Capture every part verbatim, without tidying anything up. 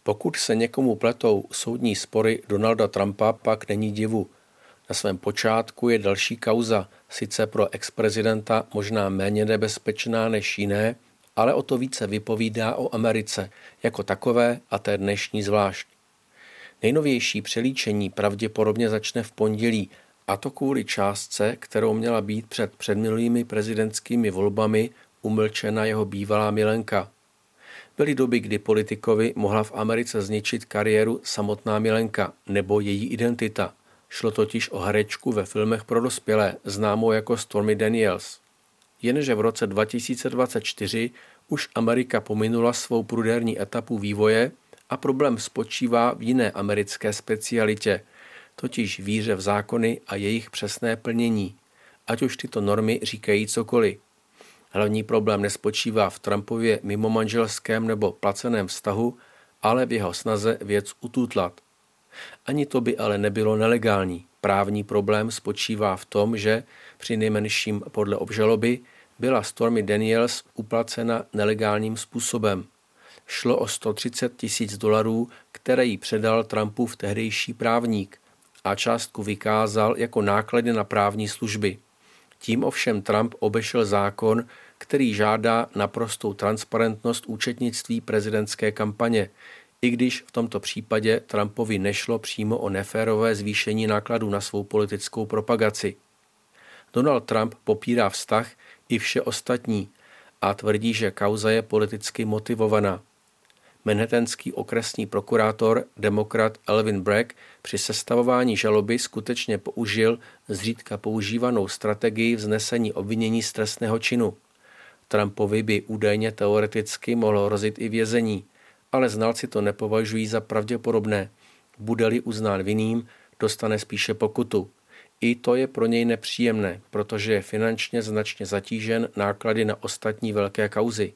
Pokud se někomu pletou soudní spory Donalda Trumpa, pak není divu. Na svém počátku je další kauza, sice pro ex-prezidenta možná méně nebezpečná než jiné, ale o to více vypovídá o Americe jako takové a té dnešní zvlášť. Nejnovější přelíčení pravděpodobně začne v pondělí, a to kvůli částce, kterou měla být před předminulými prezidentskými volbami umlčena jeho bývalá milenka. Byly doby, kdy politikovi mohla v Americe zničit kariéru samotná milenka nebo její identita. Šlo totiž o herečku ve filmech pro dospělé, známou jako Stormy Daniels. Jenže v roce dva tisíce dvacet čtyři už Amerika pominula svou prudérní etapu vývoje a problém spočívá v jiné americké specialitě, totiž víře v zákony a jejich přesné plnění, ať už tyto normy říkají cokoliv. Hlavní problém nespočívá v Trumpově mimomanželském nebo placeném vztahu, ale v jeho snaze věc ututlat. Ani to by ale nebylo nelegální. Právní problém spočívá v tom, že při nejmenším podle obžaloby byla Stormy Daniels uplacena nelegálním způsobem. Šlo o sto třicet tisíc dolarů, které jí předal Trumpův tehdejší právník a částku vykázal jako náklady na právní služby. Tím ovšem Trump obešel zákon, který žádá naprostou transparentnost účetnictví prezidentské kampaně, i když v tomto případě Trumpovi nešlo přímo o neférové zvýšení nákladů na svou politickou propagaci. Donald Trump popírá vztah i vše ostatní a tvrdí, že kauza je politicky motivovaná. Manhattanský okresní prokurátor, demokrat Alvin Bragg, při sestavování žaloby skutečně použil zřídka používanou strategii vznesení obvinění z trestného činu. Trumpovi by údajně teoreticky mohlo hrozit i vězení, ale znalci to nepovažují za pravděpodobné. Bude-li uznán vinným, dostane spíše pokutu. I to je pro něj nepříjemné, protože je finančně značně zatížen náklady na ostatní velké kauzy.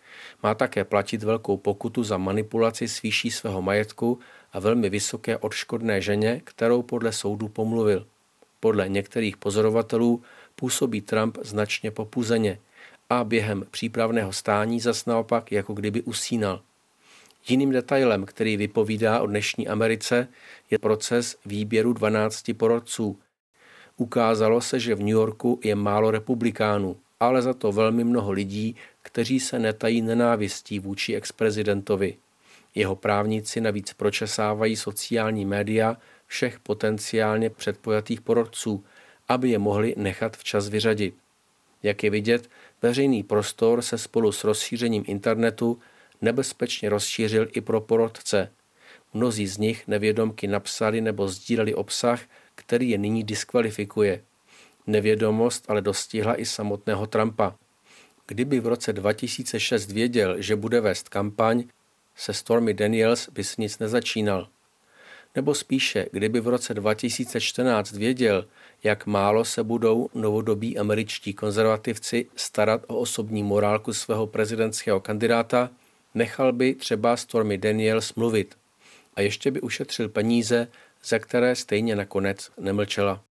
Má také platit velkou pokutu za manipulaci s výší svého majetku a velmi vysoké odškodné ženě, kterou podle soudu pomluvil. Podle některých pozorovatelů působí Trump značně popuzeně a během přípravného stání zas naopak jako kdyby usínal. Jiným detailem, který vypovídá o dnešní Americe, je proces výběru dvanácti porotců. Ukázalo se, že v New Yorku je málo republikánů, ale za to velmi mnoho lidí, kteří se netají nenávistí vůči exprezidentovi. Jeho právníci navíc pročesávají sociální média všech potenciálně předpojatých porotců, aby je mohli nechat včas vyřadit. Jak je vidět, veřejný prostor se spolu s rozšířením internetu nebezpečně rozšířil i pro porotce. Mnozí z nich nevědomky napsali nebo sdíleli obsah, který je nyní diskvalifikuje. Nevědomost ale dostihla i samotného Trumpa. Kdyby v roce dva tisíce šest věděl, že bude vést kampaň, se Stormy Daniels by s nic nezačínal. Nebo spíše, kdyby v roce dva tisíce čtrnáct věděl, jak málo se budou novodobí američtí konzervativci starat o osobní morálku svého prezidentského kandidáta, nechal by třeba Stormy Daniels mluvit a ještě by ušetřil peníze, za které stejně nakonec nemlčela.